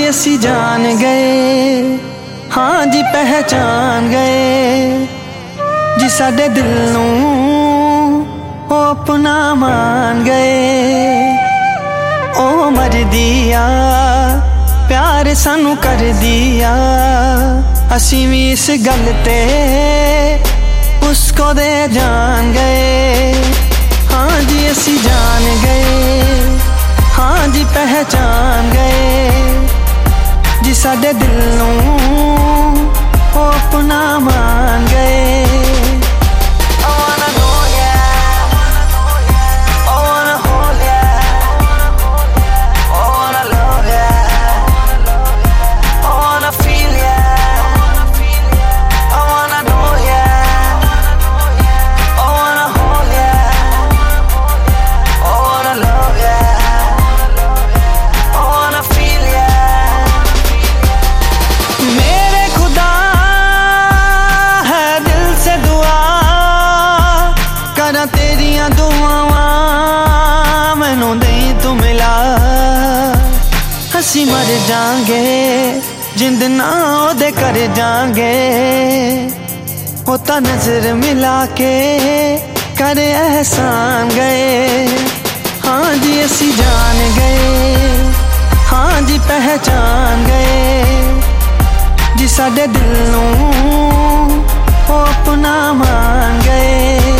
जी असी जान गए, हाँ जी पहचान गए, जी साडे दिल नू ओ अपना मान गए। ओ मर दिया प्यार सानू कर दिया, असी भी इस गल ते उसको दे जान गए। हाँ जी असी जान गए, हाँ जी पहचान गए, जी साडे दिल नू ओ अपना मान गए। तेरिया दुआवां मैनू दई तू मिला, असी मर जाएंगे जिंद ना ओदे कर जाएंगे, होता नजर मिला के करे एहसान गए। हाँ जी असी जान गए, हाँ जी पहचान गए, जी साडे दिल नू ओ अपना मान गए।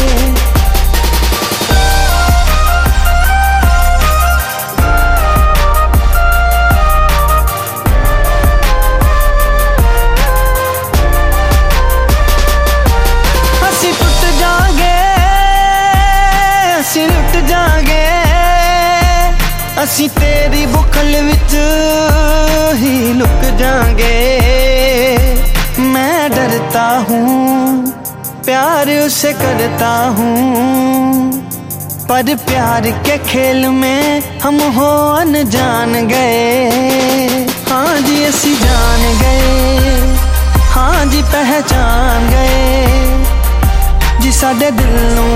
लुट जागे असी तेरी बुखल विच ही लुक जाएंगे। मैं डरता हूँ प्यार उसे करता हूँ, पर प्यार के खेल में हम हो अनजान गए। हाँ जी असी जान गए, हाँ जी पहचान गए, जी साडे दिल नू